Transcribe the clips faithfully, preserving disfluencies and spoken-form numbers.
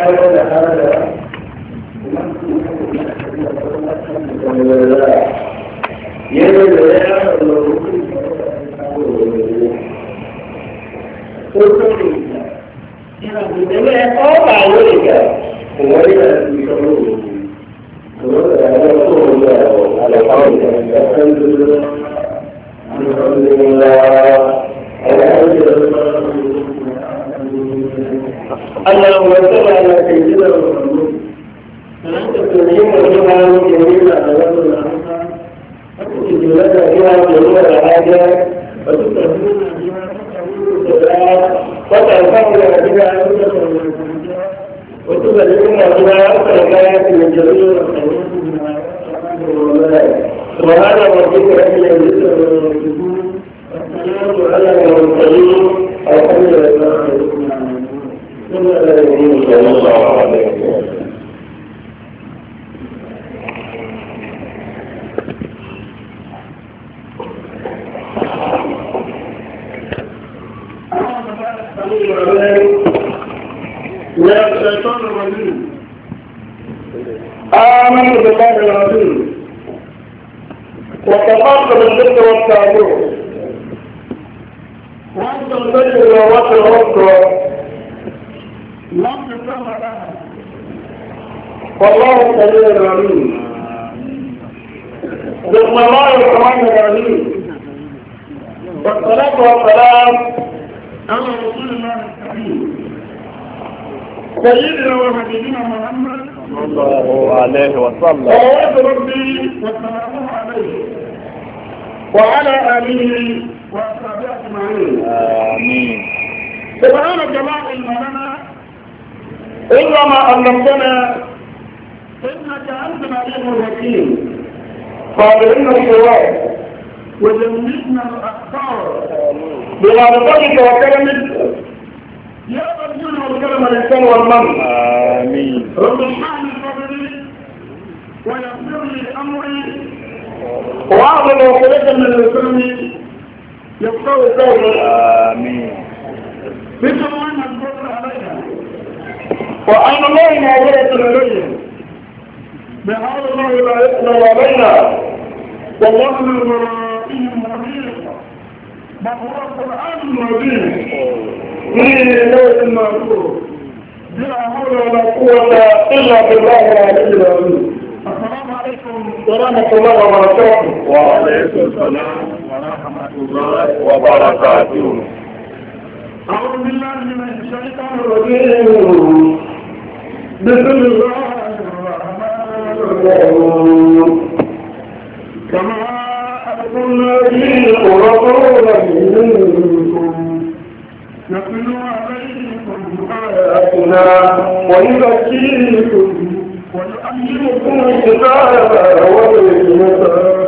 اللهم صل على سيدنا محمد فأنت تنعم بها وجميل أعلامنا وتجد لنا بها جميع الحاجات وتستهدنا بها وتنفعنا بها وتبلغنا بها أكثر الآيات من جميع الخيرات سبحان ربك رب العزة عما يصفون والسلام على المرسلين والحمد لله رب العالمين صلى الله عليه وسلم. يا الشيطان الرجيم آمنت بالله العظيم وتقرب بالذكر والتعبير وأنت البشر الروات الأخرى لم تسمى لها والله سميع عليم. بسم الله الرحمن الرحيم والصلاة والسلام على رسول الله الكريم سيدنا وحبيبنا محمد صلى الله عليه وسلم صلوات ربي وسلامه عليه وعلى آله وأصحابه أجمعين آمين. سبحانك لا علم لنا إلا ما علمتنا إنك أنت العليم الحكيم. قابلنا الصواب وجنبنا الأخطاء بغضبك وكرمك يا رجل والكلمة الإنسان والمن آمين. رب اشرح لي صدري ويسر لي أمري وأعظم وقلة من لساني يفقهوا قولي آمين. بسم الله نذكر عليها وأين الله ناظرة إليه بهذا الله لا يقبل علينا والله من ورائهم رحيم بل هو القرآن المبين في لوح محفوظ بلا حول ولا قوة إلا بالله العلي العظيم. السلام عليكم ورحمة الله وبركاته. وعليكم السلام ورحمة الله وبركاته. أعوذ بالله من الشيطان الرجيم. بسم الله الرحمن الرحيم. كما أرسلنا فيكم رسولا منكم يتلو عليكم آياتنا ويزكيكم ويعلمكم الكتاب والحكمة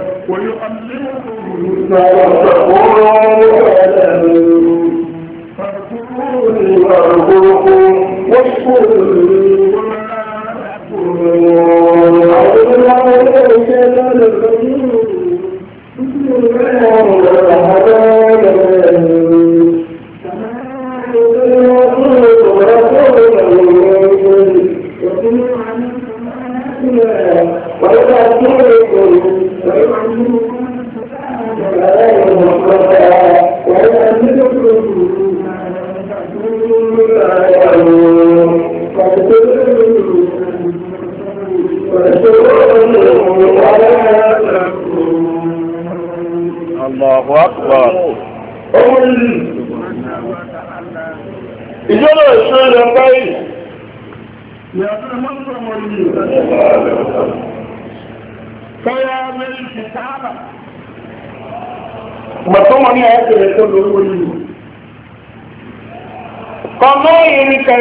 ويعلمكم ما لم تكونوا تعلمون فاذكروني أذكركم واشكروني ولا تكفرون. أعوذ بالله من الشيطان الرجيم. بسم الله الرحمن الرحيم. الله أكبر. ìjọba ìṣẹ́lẹ̀ báyìí yàtọ̀ mọ́sán wọ̀nyí káyà mẹ́rin ti sáàbà mọ̀tọ́ wọn ní àyàtẹ̀lẹ̀ tó lórí wọ̀nyí ọmọ ìrìnkà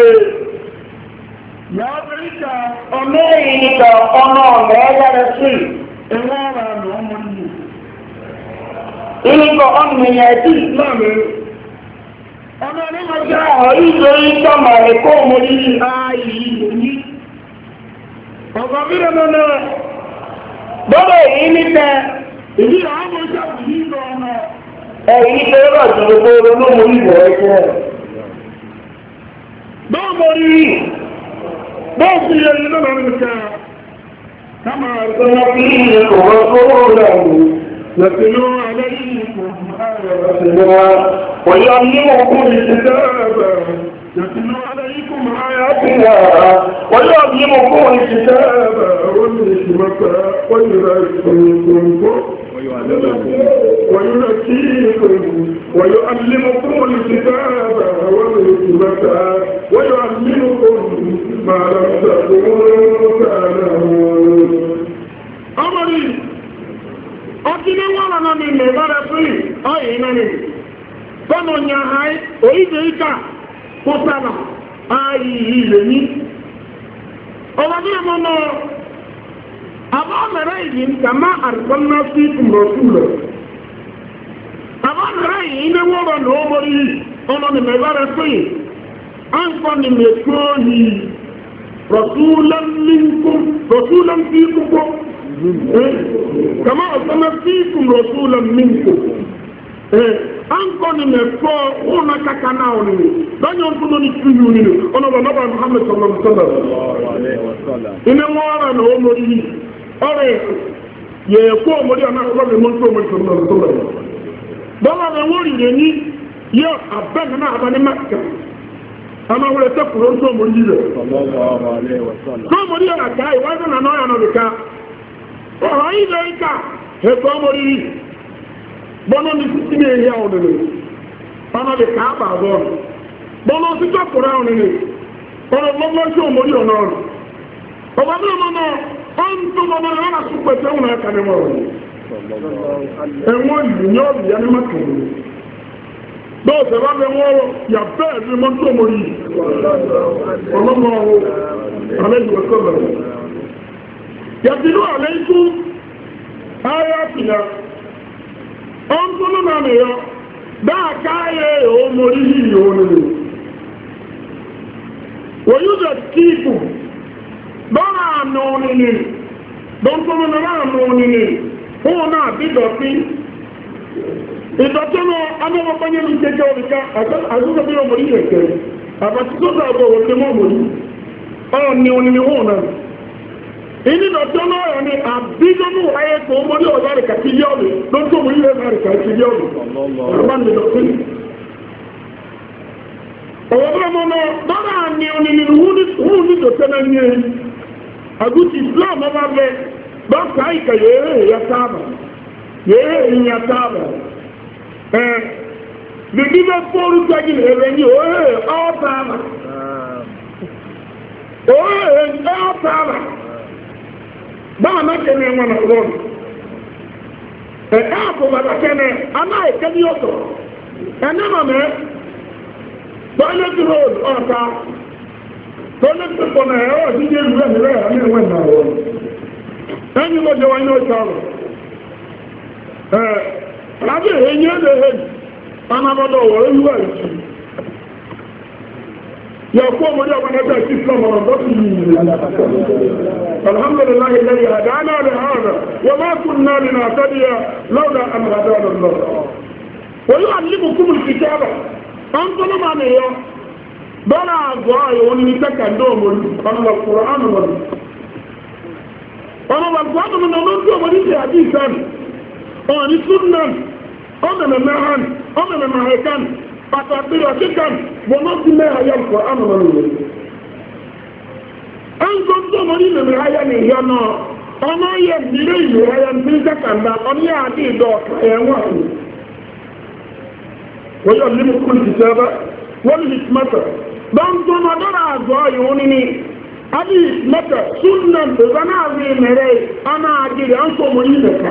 yàtọ̀ ọmọ ìrìnkà ọmọ ọ̀nà ẹgbẹ̀rẹ̀ sí ẹwọ́ ọ̀rọ̀ àmì ọmọ yìí ìrìnkà ọmọ ìyàtí ìsìlámù ọmọ ní mo jẹ́ àwọn ìjọ ìjọmọ̀ ẹ̀kọ́ mo ní ààyè ìlú ní ọ̀gọ̀ mìíràn náà bọ́bọ̀ èyí níta ìdí àwọn ọmọ ìjọmọ̀ yìí lọ ọmọ ẹ̀yí tó rọ̀ jù gbogbo olómo ìwọ̀ ẹ̀kọ́ bọ́ọ̀mọ̀ rí بس يجدنا منك كما أرسلنا فيكم رسولا يتلو عليكم آياتنا ويعلمكم الكتاب يتلو عليكم آياتنا ويعلمكم الكتاب والحكمة ويذكركم ويزكيكم ويعلمكم الكتاب والحكمة ويعلمكم ما لم تكونوا تعلمون. أمري أكيد ولا نمي مبارا في أي نمي فمن يهاي ويجيكا كسانا أي يلني أولادي أمانا أبا مرأيين كما أرسلنا فيكم رسولا أبا مرأيين ولا نومري أنا مبارا في أنفني مكوني رسولا منكم رسولا فيكم كما أرسلنا فيكم رسولا منكم أنكم مكو هنا ككناوني لن ينفذوني تريوني أنا بنبع محمد صلى الله عليه وسلم إن وراء نومري أرى يكون مريا نقول من صلى الله عليه وسلم بلا نوري لني يا أبنا أبنا مكة أما هو يتكلم صلى الله عليه وسلم صلى مريا نكاي وأنا نويا نبكا وهاي ذلك هكذا مريا bọ́nà ní títí ní èyí àwọn òdìní ọ̀nà lè ká bà bọ́ bọ́nà sí tọ́kùnrin àwọn òdìní ọ̀nà lọ́gbọ́n sí òmòrí ọ̀nà ọ̀nà ọba bí ọmọ náà ó ń tó ọmọ náà wọ́n àti pẹ̀tẹ́ òun ẹ̀ka ní mọ̀ ẹ̀wọ̀n yìí ní ọ̀bì yá ní mọ́tòrò bẹ́ẹ̀ sẹ́wà bẹ́ wọ́n yà bẹ́ẹ̀ ní mọ́tò òmòrí ọlọ́mọ ọ̀hún àlejò ọ̀sọ́lọ̀ yàtìlú àlejò ayé àfìyà ọ̀nkúnnú náà nìyọ dáàká ayé òmòrí yìí òmòrí wọ́n yóò jẹ́ kíkù dọ́nà àmì ònìní dọ́nkúnnú náà àmì ònìní fún náà bí dọ̀tí ìdọ̀tí náà anáwọ̀pányé ní kéjọ òrìká àdúgbò bí òmòrí ẹ̀kẹ́ àbàtí tó dàgbò òmòrí mọ́mòrí ọ̀nì ònìní hùn náà ini dọ̀tọ́ náà yọ ní àbíjọ́nù ayé tó mọ́lé ọ̀dọ́ àríkà tí yọ́ mi ló tó mú ilé àríkà tí yọ́ mi ọ̀rọ̀ ní dọ̀tọ́ ní. ọ̀wọ́ bí ọmọ náà dọ́nà ní onílì wú ní dọ̀tọ́ náà ní ẹni àgùtì islam ọba bẹ dọ́kà ìkà yéé èyà sáàbà yéé èyà sáàbà ẹ bìbí bẹ fọ́ọ̀rù jáde èrè ní òye ọ̀ sáàbà òye ọ̀ sáàbà báwa náà kẹ́ni ẹ̀wọ̀n náà lọ́nà ẹ̀ka àpòbàdà kẹ́ni aláìkẹ́ ní ọ̀tọ̀ ẹ̀nẹ́ mọ̀mẹ́ toilet road ọ̀ta toilet paper náà ẹ̀rọ ìdíje ìlú ẹ̀mí rẹ̀ ẹ̀mí ẹ̀wọ̀n náà wọ̀ ẹ̀yìn lọ́jọ́ wọn yóò sọ̀rọ̀ ẹ̀ lábẹ́ ẹ̀yìn ẹ̀dẹ̀ ẹ̀yìn anábọ́dọ̀ wọ̀ ẹ̀yìn wẹ̀ ẹ̀jì يقوم بجواب نجاة الإسلام ورضته الحمد لله الذي هدانا لهذا وما كنا لنهتدي لولا أن هدانا الله ويعلمكم الكتاب أنتم معنى بلا أزواج ونتكلم عن القرآن والسنة أنا بقول من أمريكا وليس حديثا أنا سنة أنا مهان أنا مهكان pàtàkì ọ̀kíkàn bọ̀nà sí mẹ́ àyà ìkọ̀ ánàmọ́nù rẹ̀. ẹn tó tó mọ́ ní ìlú àyà ní ìyá náà ọmọ yẹ nílé ìlú àyà ní ìjẹ́kàndà ọmọ yẹ àdé ìdọ̀ ọ̀kà ẹ̀wọ̀n àmì. wọ́n yọ nínú kúrò ìṣẹ́bẹ́ wọ́n ní ìsmẹ́tà dọ́ntọ́ náà dọ́rọ̀ àgọ́ ìwọ́n ní adé ìsmẹ́tà súnà ìgbàna àmì mẹ́rẹ̀ ọmọ àgìrì ọ̀nkọ́ mọ́ ní ìlẹ̀kà.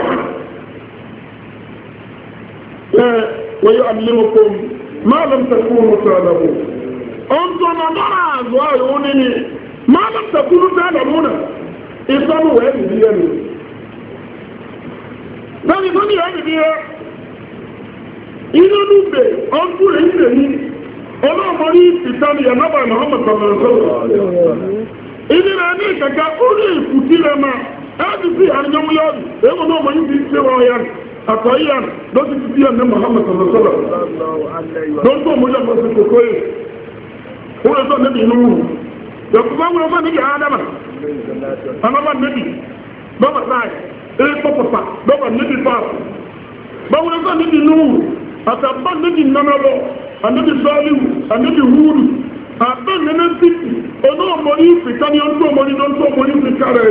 wọ́n yọ àlùmọ́kọ́ ما لم تكونوا تعلمون انتم نظر أزواجونني ما لم تكونوا تعلمون إصابوا هذه دياني ذلك ذلك هذه دياني إذا نبي أنتم إنني أنا مريض إسلامي يا نبي محمد صلى الله عليه وسلم إذا أنا كذا أولي كتير ما هذه في أنجم ياد إذا ما مريض إسلامي àtọ̀yíyàn lọ́sí ti díẹ̀ ní Muhammad sallallahu lọ́n tó mọ́já mọ́sí kòkó yìí ó lè tọ́ níbi inú Yakuba wo ma ni ya adama amaba nabi baba sai e papa baba nabi pa bawo na nabi nu ataba nabi nanalo anabi salihu anabi hudu abba nana titi ono mori fitani onto mori onto mori fikare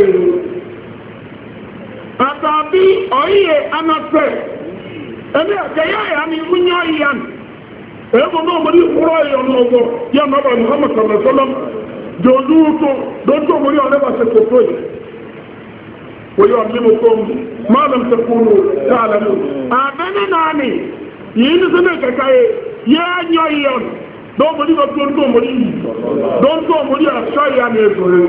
atabi oye anase ene akaya ya ni munyo yan ebo no mori kuro yo no ya naba Muhammad sallallahu alaihi wasallam joduto doto mori ole ba se kokoi oyo alimukum ma lam takunu ta'lamu abana nani yini sene kakaye ya nyoyon do mori ba tonto mori donto mori asaya ne gore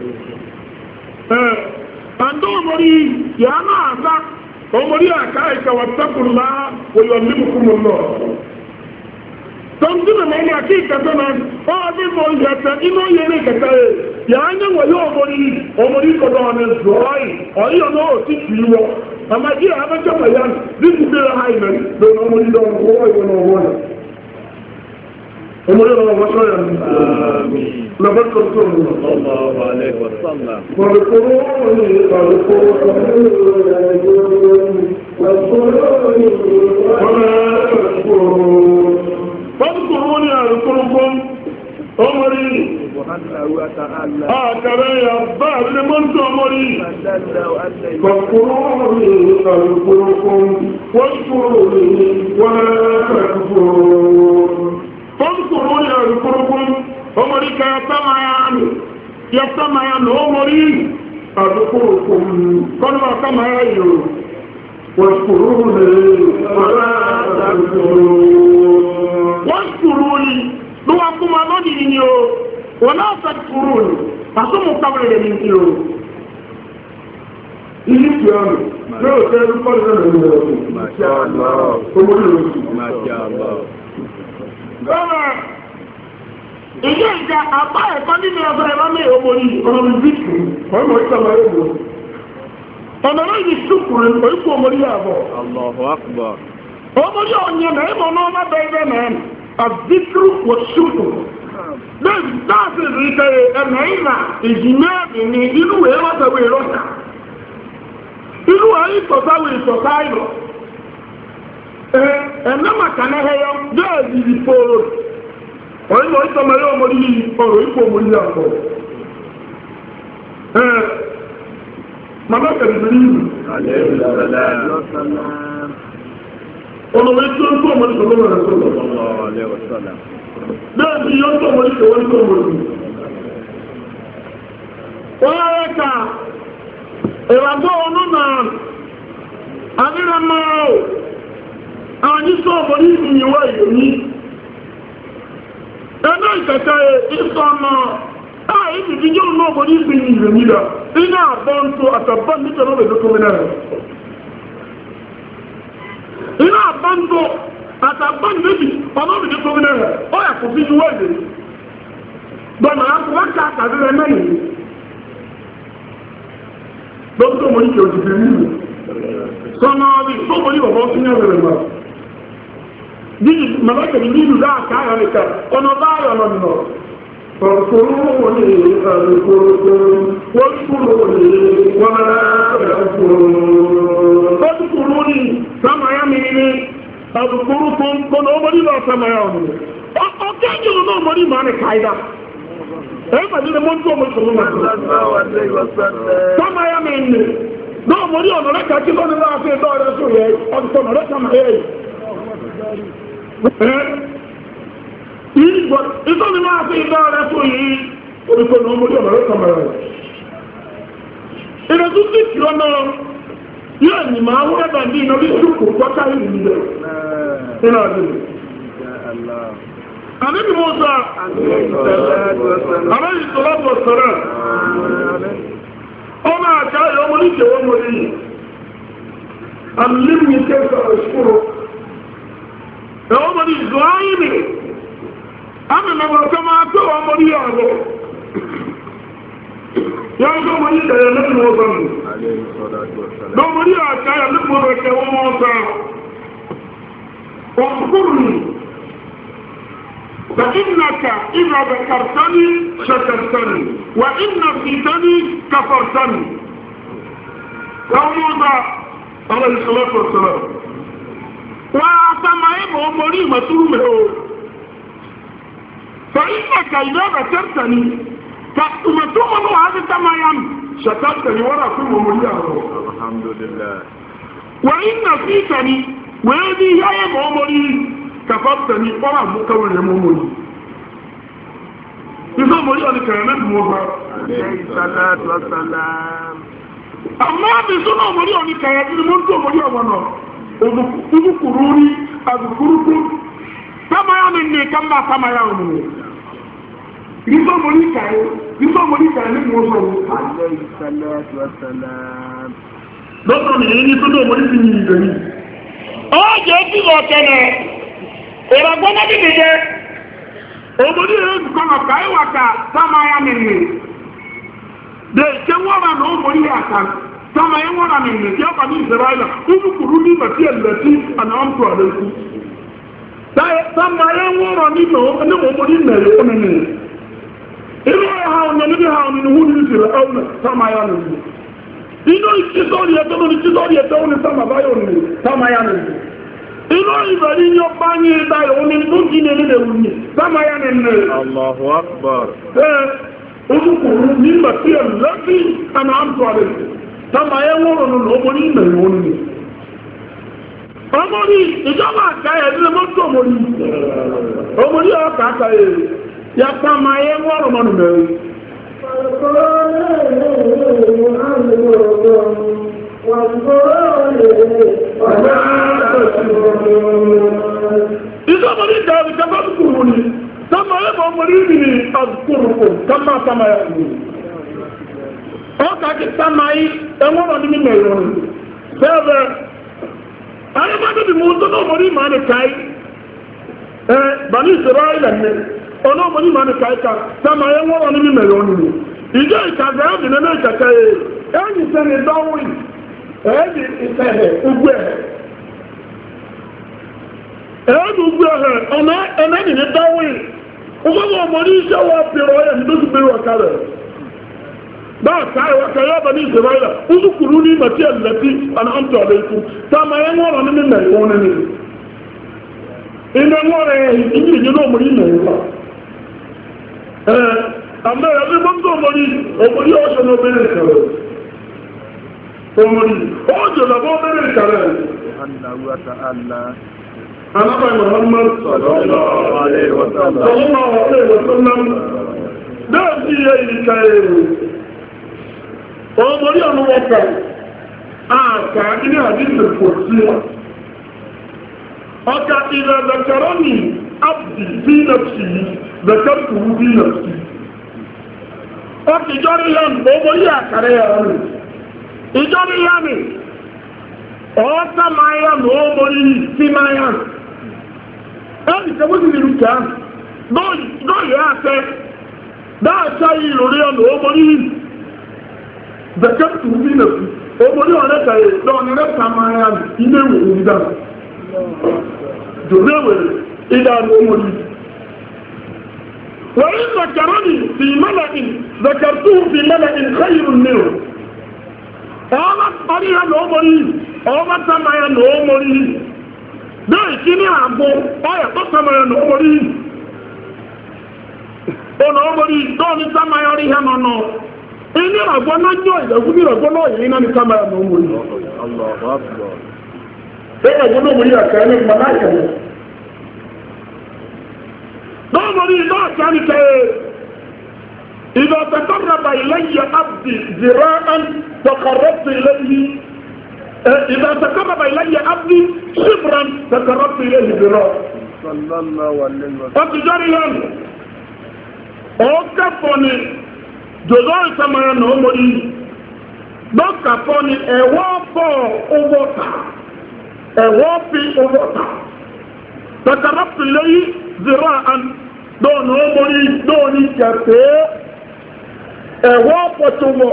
eh ando mori ya na asa o mori akai ka wattakullah wa yuallimukum Allah tọ́ntínà mọ́ ní àti ìkẹta náà ọ́ọ́dí mọ́ ìyẹ̀tẹ̀ inú yẹrẹ ìkẹta rẹ̀ yà á nyẹ́ wọ̀nyẹ́ ọmọdé ọmọdé kọ̀dọ̀ ọ̀nà ìzọ̀ọ́yì ọ̀yí ọ̀nà òtí kì í wọ àmàjí àbẹ́jọ́ wọ̀nyá ní ìdílé ha ìmẹ̀ lọ́nà ọmọdé lọ́wọ́ ọwọ́ ìwọ̀n ọwọ́ rẹ̀ ọmọdé lọ́wọ́ wọ́sọ́ yà ní lọ́bẹ̀kọ̀ tó ń lọ. فاذكروني أذكركم أمري آكرا يا باب لمنت أمري فاذكروني أذكركم واشكروني ولا تكفرون فاذكروني أذكركم أمري كيتمعيان يتمعيان أمري أذكركم كنوا تمعيان واشكروني ولا تكفرون wọ́n ló wá kú ma lọ́dìí ni o wọ́n náà fẹ́ kúrò ní àtúmù kábìrì rẹ̀ ní o ilé tí a rẹ̀ yóò tẹ́ ẹrú pọ́lì rẹ̀ lórí ọ̀rọ̀ bọ́ọ̀rọ̀ ìjẹ́ ìjà àpá ẹ̀kọ́ nínú ọ̀sọ̀ ẹ̀rọ mẹ́ ọmọ yìí ọ̀nà ìbíkù ọmọ ìsọ̀mọ̀ ẹ̀rọ ọ̀nà yìí ṣùkùrù oríkù ọmọ yìí àbọ̀ ọmọ yìí ọ̀nyẹ̀ náà ẹ̀mọ̀ náà má bẹ̀rẹ̀ náà àbíkúrú wọ ṣùkù bẹ́ẹ̀ dáàsì rí kẹrẹ ẹ̀nà ìlà ìjìnlẹ̀ ìní inú ẹ̀ rọ́sẹ̀wé rọ́sà inú ẹ̀ ìtọ̀sáwé ìtọ̀sá ìlọ ẹ̀nà màkànà ẹ̀yọ bẹ́ẹ̀ yìí pòrò ọ̀yìn mọ̀ ìtọ̀mọ̀ yóò mọ̀ ní ọ̀rọ̀ ipò mọ̀ ní àpọ̀ ẹ̀ màmá kẹrìndínlẹ́ ìlú olùwé tí ó ń tó ọmọdé sọ̀rọ̀ rẹ̀ sọ̀rọ̀ bẹ́ẹ̀ ni yóò tó ọmọdé sọ̀rọ̀ tó ọmọdé wọ́n rẹ̀ ká ìrànbọ̀ ọ̀nà náà adírẹ́mọ́ àwọn ìṣọ́ ọmọdé ìyíwá ìyóní ẹgbẹ́ ìkẹta ìṣọ́ ọmọ ààyè ìdí yóò náà ọmọdé ìyóní rà iná àbọ̀ ń tó àtàbọ̀ nítorí ọmọdé tó mẹ́rin rẹ̀ iná àbáńdó àtàbá níbi ọlọ́rìndí tó gínẹ̀ rẹ̀ ó yà kò fi ju wẹ́ẹ̀dẹ̀ gbọ́nà àkùwákà àtàrí rẹ̀ mẹ́rin lọ́pọ̀ mọ̀ ní kí o ti fi nílùú sọ́nà rí tó mọ̀ ní bàbá sí ní ọ̀rẹ́ rẹ̀ máa bí mọ̀lẹ́kẹ̀ẹ́ nílùú dáàkà ayọ̀ nìkà ọ̀nà báyọ̀ lọ́nà فاذكروني أذكركم واذكروني ولا تكفرون فاذكروني كما يميني أذكركم كن أمري لا كما يميني أكيد يقولون أمري ما نكايدا إيه ما دي من توم يقولون كما يميني دو أمري أنا لك أكيد أنا لا في دار رسول أذكر أنا لك كما يميني ìtọ́ni máa fi ìdá rẹ̀ fún yìí oríkọ́ ní ọmọdé ọmọ rẹ̀ kàmàrà rẹ̀ ìrẹ̀tún sí kìrọ náà yóò ní máa wọ́n ẹ̀bà ní iná bí ṣùkù pọ́ká ìlú rẹ̀ nínú àdúrà àníbi wọ́n sá àmọ́ ìtọ́lọ́pọ̀ sọ̀rọ̀ ọmọ àṣà yọ ọmọ ní ìṣẹ̀wọ́ mọ́ ní àmì ní kẹfà ìṣòro ẹ̀wọ́n mọ́ ní ìzọ́ ayé Ami na wọ́n kọ́ máa tó ọmọ ní ọ̀rọ̀. Yọ́n tó mọ̀ ní ìdẹ̀yẹ̀ lẹ́nu ọ̀sán. Lọ́mọ ní àṣáyà lẹ́nu ọ̀rẹ̀kẹ́ wọ́n wọ́n sá. Ọ̀kúrù. Fa'inaka idha dhakartani شكرتني وإن نسيتني كفرتني. قوم موسى عليه الصلاة والسلام وأسمع بأمري مسلمه فإنك إذا ذكرتني فأمتم هذا التمايم شكرتني ولا كل أمري الحمد لله. وإن نسيتني وهذه هي أمري كفرتني ولا مكون أمري. إذا أمري أن كلمات موسى عليه الصلاة والسلام. أما بسنا أمري أن كلمات موسى أمري أمنا أذكروني أذكركم كما يعملني كما كما يعملني. إذا أمري كلمات إذا أمري كلمات موسى عليه الصلاة والسلام. lọ́tọ̀ ní èyí tó tó mọ̀rí sí ní ìgbẹ̀mí. Ó jẹ́ tí lọ tẹ́lẹ̀ ìrọ̀gbọ́n náà dìde jẹ́ òmòdí èyí kọ́nà káíwàká sámáyá mìíràn dé ìṣẹ́ wọ́nà ní òmòdí àkà sámáyá wọ́nà mìíràn tí ó kà ní ìsẹ̀ráìlà kúrúkúrú ní ìbàtí ẹ̀lẹ́tí àná ọ̀pọ̀ àlẹ́kú sámáyá wọ́nà nínú òmòdí mẹ́rin ó nínú inú ẹ̀ha ọ̀nà níbi ha ọ̀nà ní húnú ìsẹ̀rẹ̀ ọ̀nà sámáyá mìíràn inú ìtìsọ́rí ẹ̀tọ́ ní ìtìsọ́rí ẹ̀tọ́ ní sàmàbáyọ̀ ní sàmáyà ní inú ìbẹ̀rí ní ọpá ní ìdáyọ̀ ní tó jí ní ilẹ̀ òun ní sàmáyà ní ilẹ̀ Allahu Akbar. ẹ̀ olùkùnrin ní ìgbàtí ẹ̀ lẹ́sí àmà àmtọ́rẹ̀ sàmáyà wọ́rọ̀ nínú ọmọ ní ilẹ̀ òun ní ọmọ ní ìjọba àkáyẹ̀ ní mọ́tò ọmọ ní ọmọ ní ọkà àkáyẹ̀ ya sàmáyà wọ́rọ̀ nínú mẹ́rin ìjọba ní ìdáwì jẹba kúrò ní sọmọ ẹgbẹ ọmọdé ìrìnì àkùrùkù kama kama ya ní ọkà kí sàmáyí ẹwọ́n ọdún ní mẹ́rin bẹ́ẹ̀ ayébádé bí mú tó náà ọmọdé ìmọ̀ ní káyí ẹ bàní ìṣẹ́rọ ilẹ̀ ọ̀nà ọmọdé ìmọ̀ ní káyí ká sàmáyí ẹwọ́n ọdún ní mẹ́rin ọdún ìjọ ìkàgbẹ́ ọdún ní ìkàkẹ́ ẹ̀yìn sẹ́ni dánwì ẹ̀yìn ìsẹ̀hẹ̀ ugbu ẹ̀hẹ̀ ẹ̀yìn ugbu ẹ̀hẹ̀ ọ̀nà ẹ̀nẹ́ni ní dánwì ọgbọ́gbọ́ ọmọdé iṣẹ́ wọ́n pèrò ọ̀yẹ̀ ní lóṣù pèrò ọ̀ká rẹ̀ báà káyẹ̀ wọ́ká yọ́ bẹ̀ ní ìsẹ̀ráìlà ọdúnkùrú ní ìmọ̀tí ẹ̀lẹ́tí àná ọ̀tọ̀ ọ̀lẹ́kú tàmà ẹ̀ wọ́n rọ̀ ní mímẹ̀ ìwọ̀n ní ilé wọ́n rẹ̀ ìdí ìdí náà mọ̀ ní ìmẹ̀ ìwọ̀n àmọ́ ẹ̀rí mọ́tò ọmọdé ọmọdé ọ̀ṣọ́ ní obìnrin ìkàrẹ̀ ọmọdé ọjọ́ lọ́bọ́ obìnrin ìkàrẹ̀ alábàá Muhammad sallallahu alaihi wasallam náà sí iye ìkàrẹ̀ ọmọdé ọmọ wọ́pẹ̀ àkà ilé àdíṣẹ́ pọ̀ sí ọkà ilẹ̀ zakaroni abdi bí nàfsì zakartuhu bí nàfsì ọkì ìjọ́rí lẹ́nu owó yí àkàrẹ ẹ̀rọ ìjọ́rí lẹ́nu ọ̀ọ́ta máa yá ní owó yí sí máa yá ẹni tẹ́wọ́ sí ìlú kẹ́ lóyè àtẹ dáàtà yìí lórí ọ̀nà owó yí bẹ̀kẹ́tù bí nàfí owó yí ọ̀rẹ́ta yìí lọ́ọ̀nì rẹ́ta máa yá ní ilé ìwé ìdá jòlẹ́wé ìdá ní owó yí وإن ذكرني في ملأ ذكرته في ملأ خير منه ọmọ orí ya lọ mọ́rí ọmọ sáma ya lọ mọ́rí bẹ́ẹ̀ kí ní àgbò ọyà tó sáma ya lọ mọ́rí ọ̀nà ọmọrí tọ́ọ̀ní sáma ya rí ya nọ́nà ilé àgbò náà jọ ìdẹ̀kú ní àgbò náà yìí náà ní sáma ya lọ mọ́rí bẹ́ẹ̀ àgbò náà mọ́rí àkàrẹ́ ní ìpàdákẹ̀ẹ́ نظري لا كانت إذا تقرب إلي عبدي ذراعا تقربت إليه إذا تقرب إلي عبدي شبرا تقربت إليه ذراعا صلى الله عليه وسلم أتجاريا أوكفوني جزء سمايا نومري دوكفوني أوافو أوفوتا أوافي أوفوتا تقربت إليه ذراعا دون أمري دون كرتي أوافة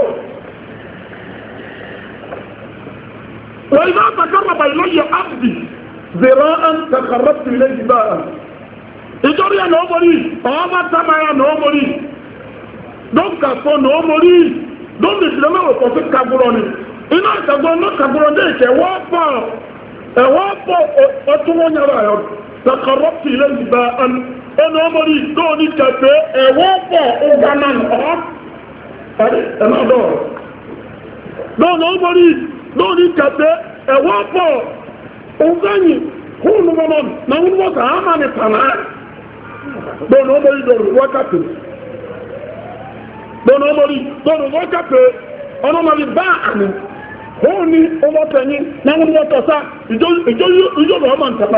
وإذا تقرب إلي عبدي ذراعا تقربت إليه باء إجري أنا أمري أما سمع أنا أمري donc afọ na omori donc de silama wo ko kagboro ni ina kagboro no kagboro de ke wo po e wo po o tun wo nyara yo takarrabtu ilayhi ba'an ono omori do ni kafe e wo po o ganan o ari e ma do do no omori do ni kafe e wo po o gani hunu monon na hunu wo ka ama ni pana do no omori do wo kafe Dono mori, dono woka pe, ono mari ba ani. Honi omo tani, na won wo to sa, ijo ijo ijo lo ma ntaba.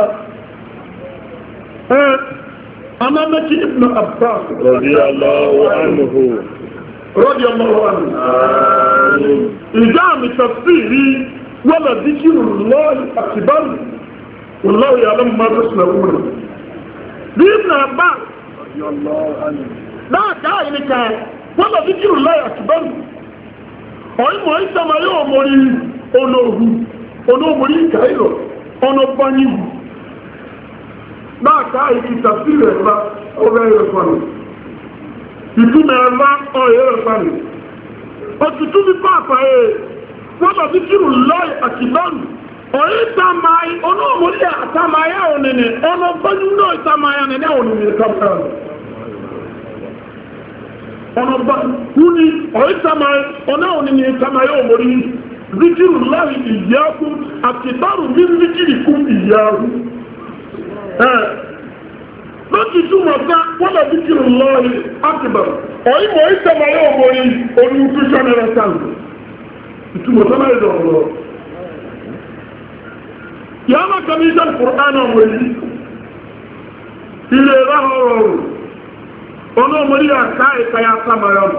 Eh, amamaki ibn Abbas radiyallahu anhu. Radiyallahu anhu. Amin. Ija mi tafsiri wala dhikrullah akbar. Wallahu ya'lamu ma tasna'un. Ibn Abbas radiyallahu anhu. Da ka ni ka wọ́n lọ sí kírù láyé àtìbẹ́rù ọ̀ìmọ̀ ìsàmà yóò mọ̀rí olóògùn olóòmọ̀rí ìkàílọ̀ ọ̀nà báyìí náà káà ìkìtà sílẹ̀ ẹ̀rá ọ̀rẹ́ ẹ̀rẹ̀fàní ìtumẹ̀ ẹ̀rá ọ̀rẹ́ ẹ̀rẹ̀fàní ọ̀tùtù bí pàpà ẹ̀ wọ́n lọ sí kírù láyé àtìbẹ́rù ọ̀ìsàmà olóòmọ̀rí àtàmàyà ònìní ọ̀nà báyìí náà ìsàmàyà nìní ònìní ìkàmà ọ̀nà bá wúni ọ̀ìsàmà ọ̀nà ònìní ìkàmà yóò mọ̀rí zikiru láì ìyákún àti bárù ní zikiri kún ìyáhù lọ́tí túnmọ̀ sá wọ́n lọ zikiru láì àtìbà ọ̀ìmọ̀ ìsàmà yóò mọ̀rí oní ìtúṣọ́ nẹ́rẹ́ sáàlù ìtumọ̀ sọ́nà ìdọ̀rọ̀ yàrá kan ní ìjọ́ ìfòránà wọ̀nyí ilé ráhọ̀rọ̀ ono mori aka ika ya samayon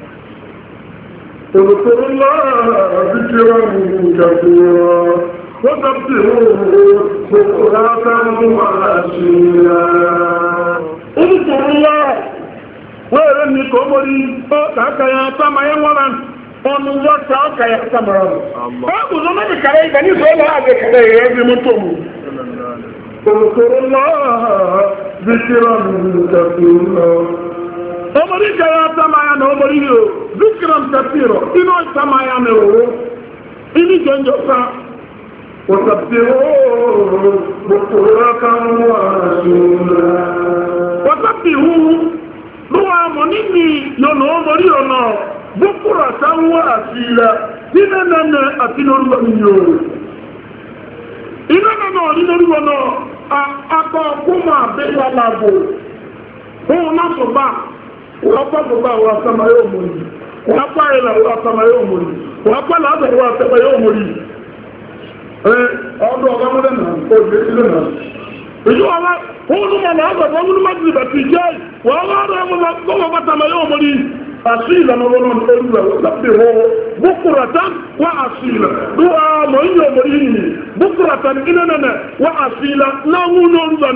Olùkọ́rọ́lá àbíkíra mú jàdúrà wọ́n tàbí ooo gbogbo látàrí wà láṣíra. Olùkọ́rọ́lá wọ́n rẹ̀ ní kò mọ́rí ọ́kà ya samayon wọ́n ọmọ wọ́ta ọ́kà ya samayon. Ọ́kùn lọ́nà ìkàrẹ́ ìgbà ní sọ́lá àbẹ̀kẹ̀rẹ̀ rẹ̀ bí mú tó mú. Olùkọ́rọ́lá àbíkíra mú jàdúrà omori jaya samaya na omori yo zikram tafsiro ino samaya me o ini jonjo sa wa tafsiro bukura kan wa sunna wa tafsiru duwa monini yo no omori yo no bukura kan wa asila ina nana atinoru wa yo ina nana atinoru wa no a akọ kuma be wa labo o na so ba wọ́n gbogbo àwọn asama yóò mọ̀ yìí wọ́n pa ìlà àwọn asama yóò mọ̀ yìí wọ́n pa láàbẹ̀ àwọn asama yóò mọ̀ yìí ọdún ọ̀gá mọ́lẹ̀ náà ó lè sílẹ̀ náà èyí wọ́n wá wọ́n mú mọ̀ náà bàbá wọn má ti bàtì jẹ́ wọ́n wá rẹ̀ wọ́n bá tàmà yóò mọ̀ yìí àti ìlànà wọn náà olú rẹ̀ láti wọ́n búkúrata wọ́n àti ìlà lọ́wọ́ mọ̀ yìí yóò mọ̀ yìí búkúrata ní iná nana wọ́n àti ìlà náà wọ́n ní olú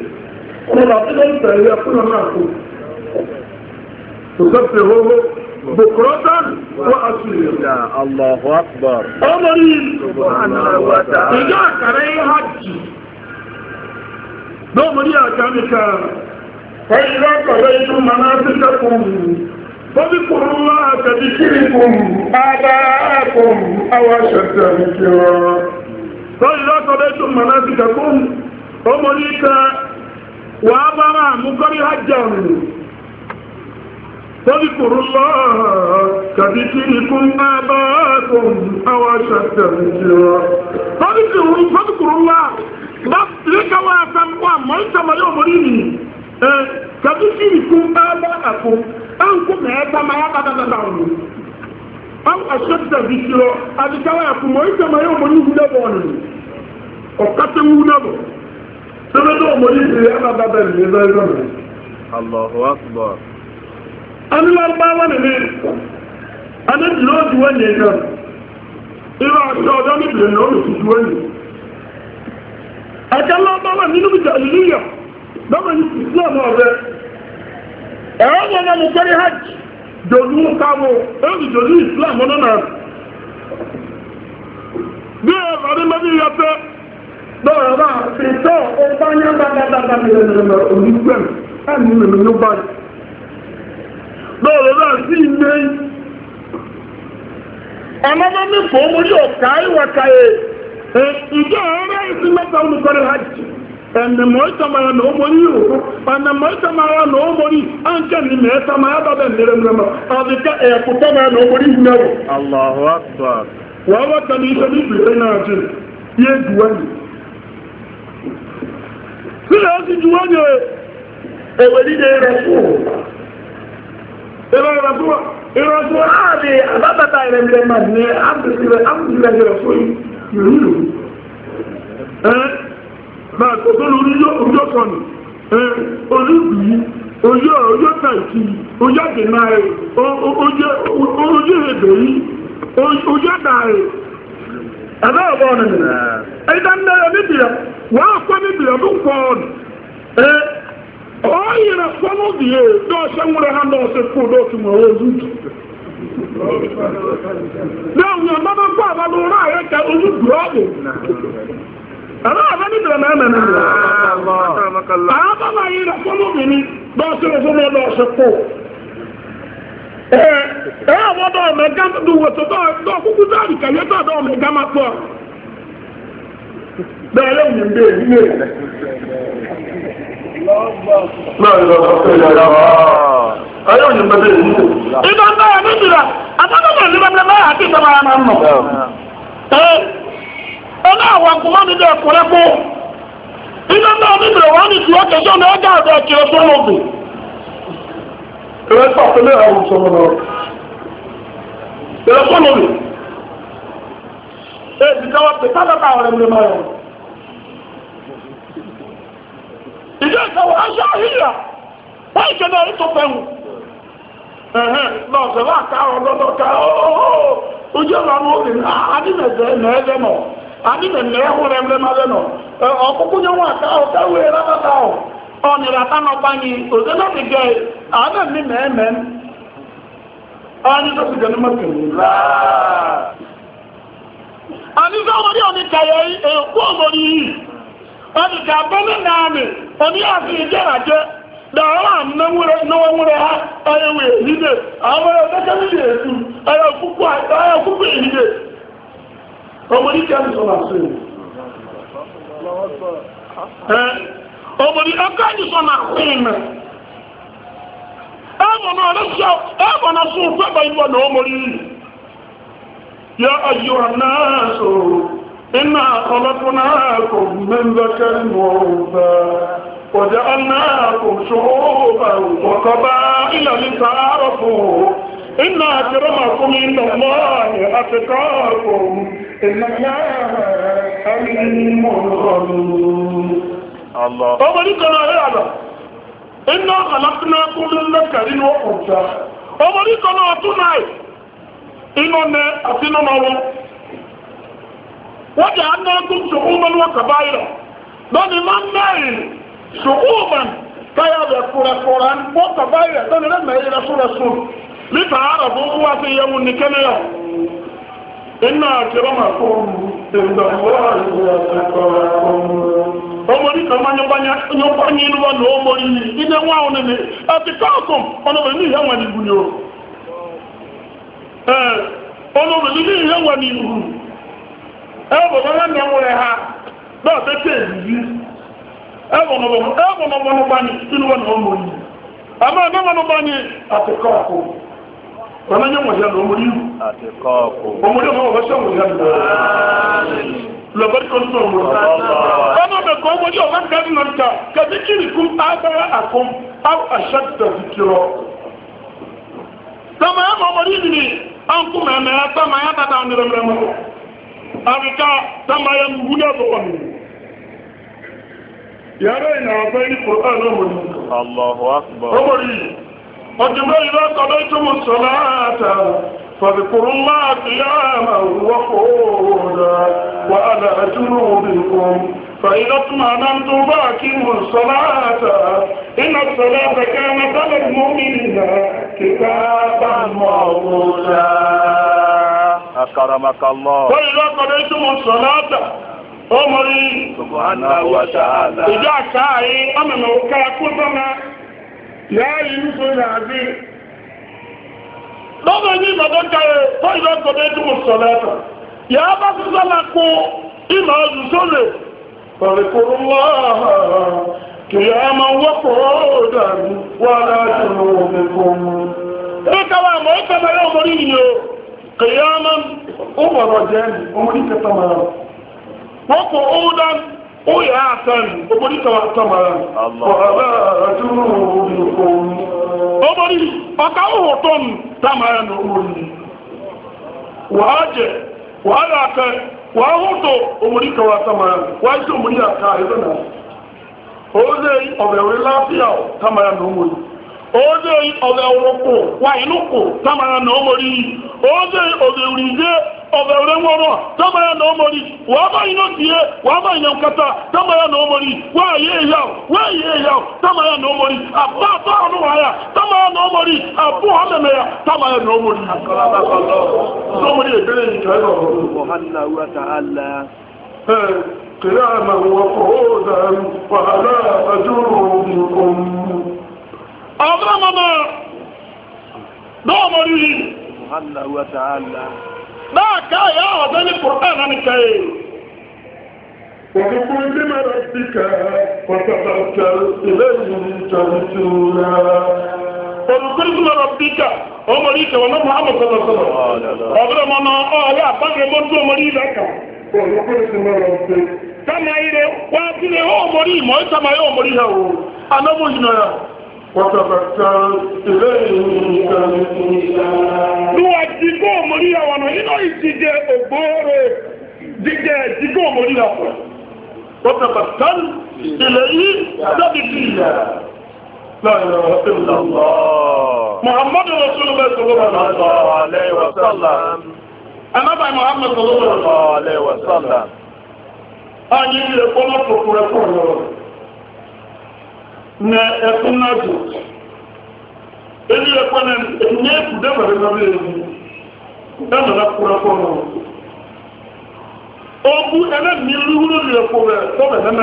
تسبحه بكرة وأصيلا الله أكبر أمري سبحانه وتعالى إذا كري حج دومري أكامك فإذا قضيتم مناسككم فاذكروا الله كذكركم آباءكم أو أشد ذكرا فإذا قضيتم مناسككم أمريك وأبرا مكري حجا فاذكروا الله كذكركم آباءكم أو أشد ذكرا فاذكروا فاذكروا الله بس لك واسم ومن سما يومريني كذكركم آباءكم أنكم هذا ما يقدر أو أشد ذكرا أذكركم وإن سما يومريني دبوني وقتلوا نبو سنة يومريني أنا بابل الله أكبر ani larbawa ne ne ani duro duwa ne na ira aṣọ ọjọ́ níbìrì náà lè fi duwa ne ẹjẹ larbawa nínú ìjà ìlúyà lọ́wọ́ ní islam ọ̀rẹ́ ẹ̀rọ wọn náà mo kẹ́rì hajj jòlú káwọ́ èyí jòlú islam ọ̀nà náà bí ẹ̀rọ ní mẹ́bí yẹ pé lọ́wọ́ bá fi tọ́ ọba yẹn bá bá bá bá mi lẹ́nu onígbẹ̀m ẹ̀mí mi ló báyìí lọ́rọ̀ náà sí ilé ọmọdé ní fòmórí ọ̀ká ìwàkáyé ìjọ ọ̀rẹ́ ìsìn mẹ́ta olùkọ́rẹ́ hajj ẹ̀nẹ̀mọ̀ ìtàmàrà na omori ìhòhò ẹ̀nẹ̀mọ̀ ìtàmàrà na omori áńkẹ́ ni mẹ́ẹ̀tàmàrà bàbẹ̀ mẹ́rẹ̀mẹ́rẹ̀ ọ̀díkẹ́ ẹ̀kùtàmàrà na omori ìhùnẹ́wò Allahu Akbar. wọ́n wọ́n tẹ̀lé iṣẹ́ ní ìbìrẹ̀ náà jẹ́ yé juwani sílẹ̀ ó sì juwani ẹ̀wẹ̀ nílé rẹ̀ fún ẹ̀rọ ìrọ̀fún ìrọ̀fún ààbì àbábàtà ìrẹ̀mẹ́rẹ̀ ní àbùsílẹ̀ rẹ̀ fún ìrìnlò máa tó tó lórí ojú ọ̀sọ̀nù olúbìí ojú ọjọ́ tàìkì ojú àdínà rẹ̀ ojú èdè yìí ojú àdà rẹ̀ ẹ̀bẹ́ ọ̀bọ̀ ọ̀nà ẹ̀dá ń lẹ́yọ níbìyà wọ́n á kọ́ níbìyà tó pọ̀ ọ̀nà ọ̀yẹ̀rẹ̀ fọ́nùbìyà lọ́ọ̀ṣẹ́ ń rẹ̀ hàn lọ́ọ̀ṣẹ́ kú lọ́ọ̀tún mọ̀ ojú lẹ́yìn ọ̀nà bá kọ́ àbálò rà rẹ̀ kẹ ojú dùrọ́ọ̀bù àwọn àbẹ́ níbìyà mẹ́mẹ́ nínú àwọn bá yìí rẹ̀ fọ́nùbìyà lọ́ọ̀ṣẹ́ rẹ̀ fọ́nùbìyà lọ́ọ̀ṣẹ́ kú ẹ̀ ẹ̀ àwọn ọ̀dọ́ ọ̀mẹ́gá dùwọ̀tọ̀ tó kúkú dáàdì kẹ̀yẹ́ tó ọ̀mẹ́gá máa pọ̀ bẹ́ẹ̀ yóò mú ilé ilé ayọ́ yìí mẹ́lẹ̀ ìlú ìdá ń dáyà ní ìdíra àtọ́lọ́gbọ̀ ní mẹ́lẹ̀ mẹ́lẹ̀ àti ìjọba ara máa ń nọ̀ ẹ́ ọ̀nà àwọn akùnmọ́ ní ilé ẹ̀kùnrẹ́ kó ìdá ń dáyà ní ìdíra wọ́n ní ìtìwọ́ kẹjọ́ ní ọjà ọ̀dọ̀ ẹ̀kẹ́ tó lọ́gbù ẹ̀rẹ́ pàtẹ́lẹ̀ àwọn ìṣọ́mọ́ lọ ẹ̀rẹ́ tó lọ́gbù ẹ̀ ìdíkáwọ́ pẹ̀tálẹ́ta ọ̀rẹ́ mẹ́lẹ̀ máa yọ ìjọ ìkàwọ̀ aṣọ àhíyà wọ́n ìkẹ́lẹ̀ orí tó fẹ́hùn ẹ̀hẹ́n lọ́ọ̀sẹ̀ wà káàrọ̀ lọ́dọ̀ká ojú ọ̀rọ̀ orí adínẹ̀ẹ̀ẹ́ mẹ́ẹ̀lẹ́nà adínẹ̀ẹ̀ẹ́ ẹ̀hùn rẹ̀mẹ́lẹ́nà ọkùnkùn yẹn wà káàrọ̀ káwé rábátà ọ̀nìyàn tánà báyìí òjò náà ti gẹ̀ àádọ́ ní mẹ́ẹ̀mẹ́ ọ̀nì tó ti gẹ̀ ní mọ́kànlá àníṣẹ́ ọmọdé ọ̀nì kàyẹ̀ èkó ọmọdé yìí ọdún ka bọ́lẹ̀ náà mi oní àti ìjẹ́ràjẹ́ dáwọ́ náwọ́ múrẹ̀ ha ayẹwò èyíde àwọn ọ̀dọ́kẹ́lẹ̀ èsù ayẹ̀kúkú èyíde ọmọdé kẹ́ ní sọ́nà sí ọmọdé ọkọ̀ ní sọ́nà sí mẹ́ ẹ̀bọ̀nà ọ̀rẹ́sọ́ ẹ̀bọ̀nà sún pẹ́bà ìwọ̀n náà ọmọdé yìí yá ayọ̀ náà sọ̀rọ̀ إنا خلقناكم من ذكر وأنثى وجعلناكم شعوبا وقبائل لتعارفوا إن أكرمكم عند الله أتقاكم إن الله عليم خبير الله أمريكا هذا إنا خلقناكم من ذكر وأنثى أمريكا لا تنعي إننا أتنا وجعلناكم شعوبا وقبائل لأن من نائل شعوبا كيا بيكون القرآن وقبائل لأن لما يجي رسول رسول لتعارفوا هو في يوم النكمة إن أكرمكم عند الله أتقاكم ọmọdé kan máa yọpá ní inú wọn ní ọmọdé yìí ilé wọn àwọn ẹni àti káàkùn ọlọ́bẹ̀ ní ìyẹ́wọ̀n ní ìbú ni ó ọlọ́bẹ̀ ní ìyẹ́wọ̀n ní ìbú ẹ̀bùn ọmọ ẹ̀mẹ̀ nwere ha náà tẹ́tẹ́ èyí ẹ̀bùn ọmọ ọmọ bá ní inú wọn ni ọmọ yìí àmọ́ ẹ̀mẹ́ wọn bá ní àtẹ̀kọ́ ọkọ̀ wọn ní wọ̀n yẹn lọ́mọ yìí ọmọdé ọmọ ọmọ ṣẹ́wọ̀n yẹn lọ́bẹ̀rẹ̀ kan tó ọmọ ọmọ mẹ́kọ̀ ọmọdé ọmọ gẹ́gẹ́ náà ta kẹ́bíkìrì kún ábára àkọ́m áwọ̀ àṣàtìtà fìkìrọ̀ tọ́mọ ẹ̀mọ ọmọdé yìí ni àǹkú mẹ́mẹ́ tọ́mọ ẹ̀ tàtà ọ̀nìrẹ̀mẹ́mẹ́ Afrika sama ya mbuna bọ̀wọ̀n. Yàrá ìnà àfẹ́ ní Kùrán ọmọdé. Allahu Akbar. Ọmọdé, ọdúnmọ́ ìlú ọkọ̀lẹ́ tó mú sọ̀lá àtà, fàbíkùrù máa fi yáàmà wọ́pọ̀ òòrùn wà aláàjúrò obìnkún. فإذا اطمأننتم فأقيموا الصلاة إن الصلاة كانت على المؤمنين كتابا موقوتا أكرمك الله. وإذا قضيتم الصلاة أمري سبحانه وتعالى إذا كاي أمنا وكاكوزنا يا يوسف العزيز ní ìmọ̀dọ́ta ẹ̀ tó ìlọ́gbọ̀dẹ́ tó mọ̀ sọ̀rọ̀ ẹ̀tọ̀ yà á bá sísọ́ la kó ìmọ̀ ọdún sólè pẹ̀lẹ́kọ̀ọ́ wá kì í á máa wọ́pọ̀ dàrú wà láti omi fún un. ní káwá àmọ́ ìkàtà yóò mọ̀ nínú yìí o kì í á máa ó wọ̀rọ̀ jẹ́ ọmọdé kẹta máa wọ́pọ̀ ó dán ó yà á tán ọmọdé kẹta máa wà láti omi fún un. ọmọdé ọ̀ká òhò tó ń tamara na omori wàá jẹ wàá làkẹ wàá hùtò omori kẹwà tamara wàá jẹ omori àká ẹgbẹ náà oze ọbẹ orí láfíà tamara na omori oze ọbẹ orúkọ wà inú kù tamara na omori oze ọbẹ orí jẹ ọbẹ orí nwọrọ tamara na omori wàá bá iná tiẹ wàá bá iná nkata tamara na omori wàá yé ìyá wàá yé ìyá tamara na omori àbá àbá ọdún wàá tamara na omori àbú ọmọmọ ya tamara na omori omori ebere nìkan ẹ lọ. Subhana wa ta'ala. قياما وقعودا وعلى أجوركم أظلمنا نومري سبحانه وتعالى. ذاك يا هذا القرآن عنك وبكل ربك وتذكر إليه تبتولا وبكل ربك أمريك ونبي محمد صلى الله عليه وسلم أظلمنا آه يا بغي برضو أمري لك kama ile wakile ho mori mo kama yo mori ha o anabo jina ya watabaka ilayhi duwa digo mori ya wana ino isije ogboro dige digo mori ya watabaka ilayhi sabitiya la ilaha illa allah muhammadu rasulullah sallallahu alaihi wasallam anaba muhammad sallallahu alaihi wasallam anyi ile kono kokure kono na ekunaju ele kono enye kude bare na be ena na kura kono ogu ena mi ruhuru ile kowe to be na na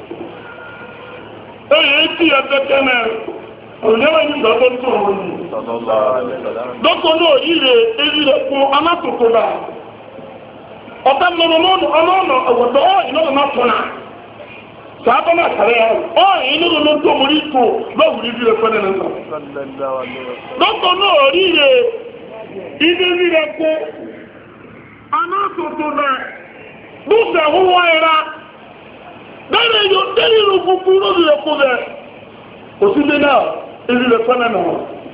e ti atakana onyewa ni dodo to oni Sallallahu alaihi wasallam. doko no ile ile ko anatoko ba ọ̀tá mọ̀mọ̀mọ́nù ọlọ́ọ̀nà ọ̀wọ̀dọ̀ ọ̀yìn náà máa tọ́nà sábà máa tàrẹ ẹ̀ ọ̀yìn inú ló tó mú rí tó lọ́wùrí bí rẹ̀ pẹ́lẹ̀ náà lọ́tọ̀ náà rí rẹ̀ ilé rí rẹ̀ kó anáàtòtò rẹ̀ lóṣẹ̀ húwọ́ ẹ̀rá bẹ́rẹ̀ yóò tẹ́lẹ̀ ìlú fúnfún lórí rẹ̀ kó rẹ̀ òsílẹ̀ náà ilé rẹ̀ pẹ́lẹ̀ náà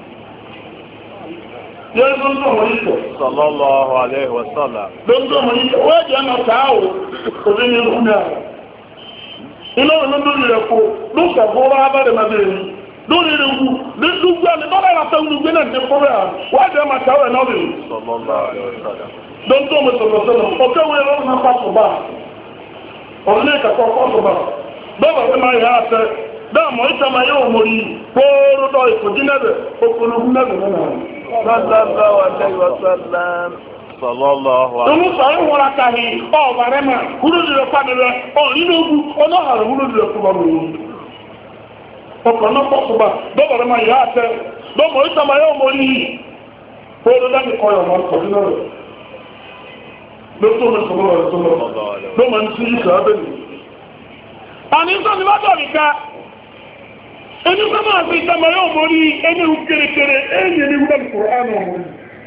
Sallallahu alaihi wasallam. Lọ́jọ́ mọ̀ yíkẹ̀ wọ́n jẹ́ ọmọ tààwò òbí ní ìlú náà. Iná ọ̀nà lórí rẹ̀ kó ló sọ̀fọ́rọ̀ abẹ́rẹ̀ mẹ́bẹ̀rẹ̀ ní lórí rẹ̀ wú ní dúgbà ní bọ́lá ìràtà olùgbé náà ti fọ́rọ̀ à wọ́n jẹ́ ọmọ tààwò ẹ̀ náà bẹ̀rẹ̀. Sallallahu alaihi wasallam. Lọ́jọ́ mọ̀ sọ̀rọ̀sọ̀rọ̀ ọ̀kẹ́ wọ́n yẹ lọ́nà pàṣọba ọ̀lẹ́ ìkàkọ́ pàṣọba bọ́ọ̀bà fẹ́ máa yà á tẹ́ dáàmọ̀ ìtàmà yóò mọ̀ yìí kóóró dọ́ ìfòjínẹ́bẹ̀ okòlùkún nẹ́bẹ̀ náà. Sallallahu alaihi wasallam. Sallallahu alaihi. Omu sọ̀rọ̀ wọ́n ta hi ọ̀bà rẹ̀ mà wúlò lè pa mi rẹ̀ ọ̀ nínú ogun ọlọ́hàrẹ̀ wúlò lè fún ọmọ yìí. Ọkọ̀ náà pọ̀ sọ́ba bọ́bà rẹ̀ mà yà á tẹ́ bọ́mọ̀ ìtàmà yóò mọ̀ yìí kóóró dá mi kọ́ yọ̀ wọ́n kọ̀ nínú rẹ̀. Lọ́tọ́ mi sọ̀rọ̀ rẹ̀ sọ̀rọ̀ lọ́mọ ní sí ìṣẹ́ abẹ́ni. Àní sọ́ni bá dọ̀ nìka ẹni sọ́mọ́ àti ìtàmà yóò mọ̀ ní ẹni kérékéré ẹni ẹni wúlò kùrọ̀ ánà wọn.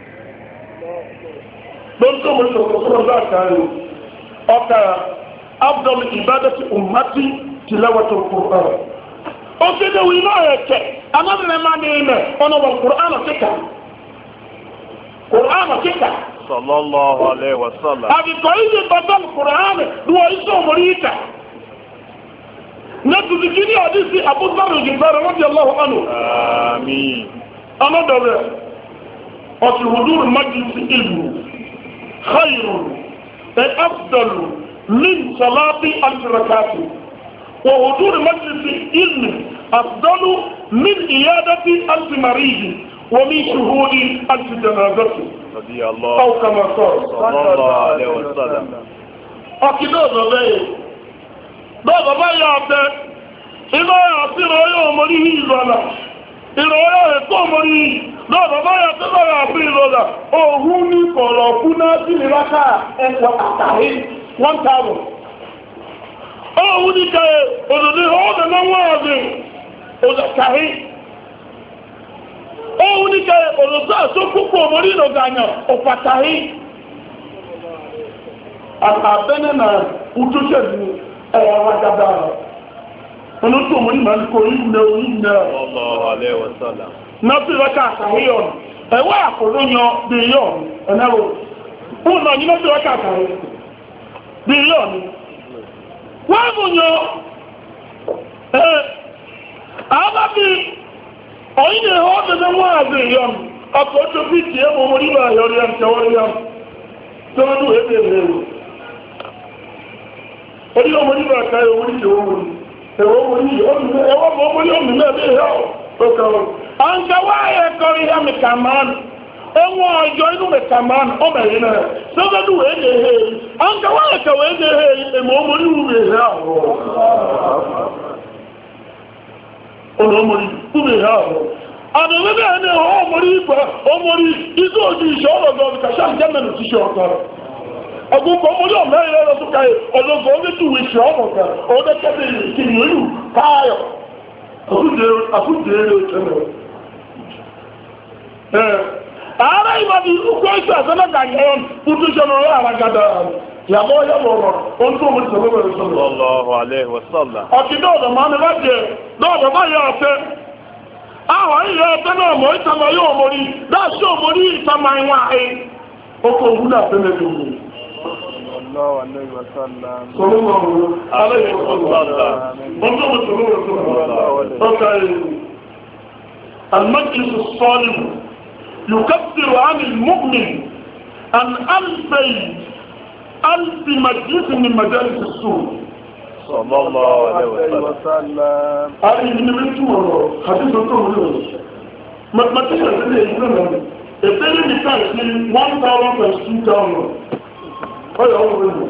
Lọ́tọ́ mi sọ̀rọ̀ bá kàáyò ọkà abdul ibadati ummati tilawatu Qur'an. Ó kéde wí náà ẹ̀kẹ́ anábìnrin máa ní ilẹ̀ ọ̀nà wọn Qur'an kíkà. Qur'an kíkà. Sallallahu alaihi wasallam. Àbíkọ̀ ìyè bàtàn Qur'an ni wọ́n iṣẹ́ òmòrí ìkà. Nẹ́tùtùkí ní àdísí àbúzárò ìgbẹ̀rẹ̀ rọ́bí Allahu anhu. Àmín. Anọ́dọ̀rẹ̀, ọ̀tí hùdúrù májìsí ìlú, khairu, ẹ afdalu, min salati al-rakati, wa hùdúrù májìsí ìlú, afdalu, min iyadati al-maridi, wa min shuhudi al-janazati. Radiyallahu. Aw kama qala. Sallallahu alaihi wasallam. Ọkìdọ́ọ̀dọ̀ lẹ́yìn. Bọ́ọ̀bọ̀ bá yà ọ̀tẹ́, iná àti ìrọ̀yọ́ ọmọrí ìlú ọ̀nà, ìrọ̀yọ́ ẹ̀kọ́ ọmọrí náà bàbá yà tó lọ́rọ̀ àbí ìrọ̀lá òhun ní kọ̀rọ̀ kú náà sí ní rákà ẹ̀wọ̀ àtàrí one thousand. òhun ní kẹ́ òdòdó ọ̀dọ̀ náà wọ́n ọ̀dọ̀ òdòkàrí. òhun ní kẹ́ òdòdó àsókùkù òmòrí ìlọ̀gànyà òpàtàrí. àtàbẹ́nẹ̀ náà ojúṣẹ́lú ẹ̀yà wájádá rẹ̀. olóṣù òmòrí máa ń kó ìwúlẹ̀ orílẹ̀ Sallallahu alaihi wasallam. nọ́ọ̀sì rẹ́kà àtàrí ọ̀nà ẹ̀wọ́ àkòrò yan bí ilé ọ̀nà ẹ̀nẹ́rò fún náà ní nọ́ọ̀sì rẹ́kà àtàrí bí ilé ọ̀nà wọ́n mú yan ẹ̀ àbá bí ọ̀yìn ní ẹ̀họ́ ọ̀dẹ̀dẹ̀ wọ́n àgbè yan ọkọ̀ ojú bí tiẹ̀ mọ̀ mọ̀ nígbà ayọ̀rí yan tẹ̀wọ́ yan tó ń dùn ébè rẹ̀ orí ọmọ nígbà káyọ̀ orí ìwọ̀n mọ̀ ẹ̀wọ́ mọ̀ ní ẹ̀wọ́ mọ̀ mọ̀ ní ọmọ náà Anka wáyé kọrí ya mìkàmánu, ẹwọ́n ọjọ́ inú mìkàmánu, ọmọ ẹ̀yìn náà, sọ́gbẹ́dù wèé ní ẹ̀hẹ́ yìí, anka wáyé kẹwèé ní ẹ̀hẹ́ yìí, èmọ̀ ọmọ ní ìwúrò ẹ̀hẹ́ àwọ̀. Ọ̀nà ọmọ ní ìwúrò ẹ̀hẹ́ àwọ̀. Àdàlẹ́bẹ̀ ẹni ọmọ ní ìgbà, ọmọ ní ìzó òjì ìṣẹ́ ọlọ́dọ̀ ọ̀dùkàṣà jẹ́mẹ̀nù ti ṣe ọ̀tọ̀. Ọgbùnkọ̀ ọmọ ní ọmọ ẹ̀yìn lọ́dọ̀ tó káyé, ọ̀dọ̀gbọ̀ ọdún tó wé ṣe ọmọ kan, ọdún kẹ́bẹ̀ ìkìnnìyàn káyọ̀. Àfúdèrè ààrẹ ìbàdí ukọ́ ìṣẹ́ àṣẹ́lẹ́gà yẹn fúdúṣọ́nà rẹ̀ àràgàdà yàmọ́ yàmọ́ ọ̀rọ̀ ohun tó mú ìṣẹ́lẹ́ bẹ̀rẹ̀ sọ́lọ́. Sallallahu alaihi wasallam. ọ̀kì dọ́ọ̀dọ̀ máa ní bá jẹ dọ́ọ̀dọ̀ bá yẹ ọ̀tẹ́ àwọn ilẹ̀ ọ̀tẹ́ náà mọ̀ ìtàmà yóò mọ̀rí dáṣẹ́ òmòrí ìtàmà ìwọ̀n ààrẹ ọkọ̀ òhun náà fẹ́lẹ̀ tó mú. Sallallahu alaihi wasallam. Sọlọ́mọ̀ ọ̀rọ̀ alẹ́ ìwọ̀n يكفر عن المؤمن عن ألفي ألف مجلس من مجالس السوء. صلى الله عليه وسلم. هذه من بنتوه حديث الطول ما ما تشهد لي إذن إذن مثال one thousand plus two thousand. أي أول منه.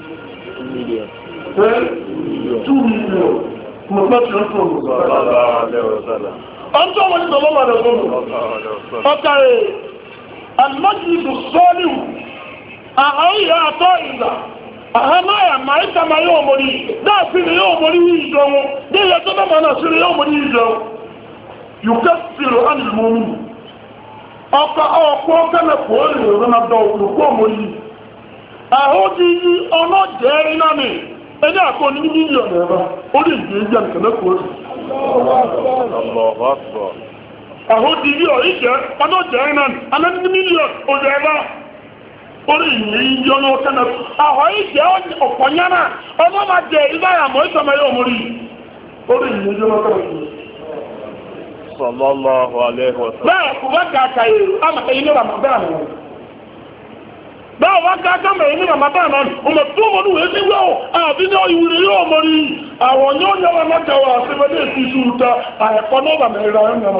two million. ما ما تشهد صلى الله عليه وسلم. أنت من صلى الله عليه وسلم. أوكي. المجلس الصالح أهي أطائزة أهما يا ما إنت ما يومري ده سير يومري يجوا ده يتنا ما نسير يومري يجوا يكفر عن المؤمن أكا أكا كنا قولي رنا داود قومري أهودي أنا جارينامي أنا أكون مليون هذا أولي جيجان كنا قولي Allahu Akbar. Àhódì yí ọ̀rí jẹ́, ọdọ́ jẹ́ iná, anájú mílíọ̀n òjò ẹ̀bá, orí ìyí yọ́nà ọ̀tẹ́nà, àhóyí jẹ́ ọ̀pọ̀ yánà, ọmọ máa jẹ ìbáyàmọ̀ ìtọ́mọ̀ yóò mórí, orí ìyí yọ́nà ọ̀tẹ́nà. Sallallahu alaihi wasallam. Bẹ́ẹ̀ kò bá kàkà yìí, àmà èyí ní Ramadan. Bẹ́ẹ̀ wá kàkà mẹ́ ní Ramadan náà, ọmọ tó mọ̀ ní wèé sí wẹ́ọ̀, àbí ní ìwúrí yóò mórí, àwọn yóò yẹ́wà mọ́tẹ̀wà síbẹ̀dẹ̀ sí ìṣúta, àẹ̀kọ́ náà bà mẹ́rin rẹ̀ yọ́nà.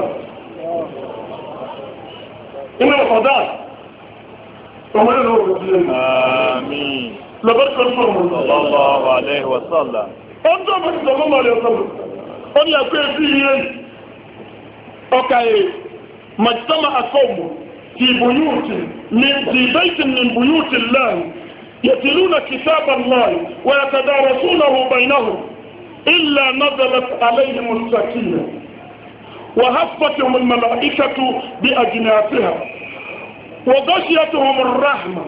Inú ọ̀dá, ọmọ ilẹ̀ òwúrọ̀ bí i. Àmín. Lọ́bẹ̀ tó ń tó mọ̀. Sallallahu alaihi wasallam. Ó ń tó mọ̀ sí ọmọ mọ̀ lẹ́ọ̀kọ́. Ó ní ẹ̀kọ́ ẹbí iye. Ọkà ẹ̀, Màjítọ́mà àkọ́mù, ti buyúùtì, ti bẹ́ẹ̀tì ní buyúùtì láàrín, yẹtìlúnà kìtàbà láàrín, wà yàtàdàrasúnàhù bàìnáhù, ìlà nazalat alayhim as-sakinah. وهفتهم الملائكة بأجناتها وغشيتهم الرحمة